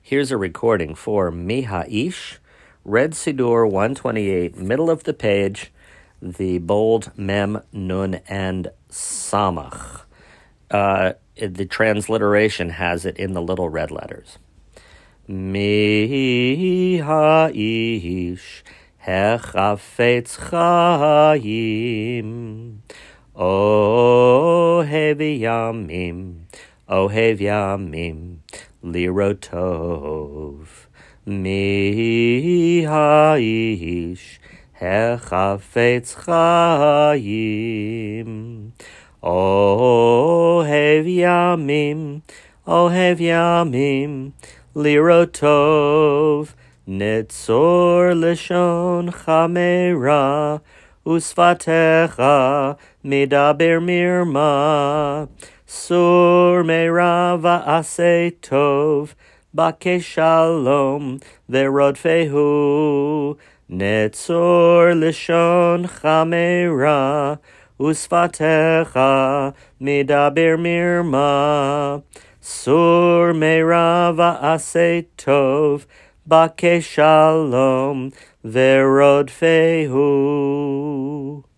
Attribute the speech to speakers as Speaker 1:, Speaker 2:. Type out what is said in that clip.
Speaker 1: Here's a recording for Mihaish, Red Siddur 128, middle of the page, the bold Mem, Nun, and Samach. The transliteration has it in the little red letters. Mihaish, hechafetz chayim, ohev yamim, lirotov. Mihaish, hechafetz chayim, ohev yamim, lirotov. Netzor leshon chamera, usfatecha medaber mirma, sur meira va'aseh tov, bakeh shalom verodfehu. Netzor leshon chamera, usfatecha medaber mirma, sur meira va'aseh tov, bakeh shalom verodfehu.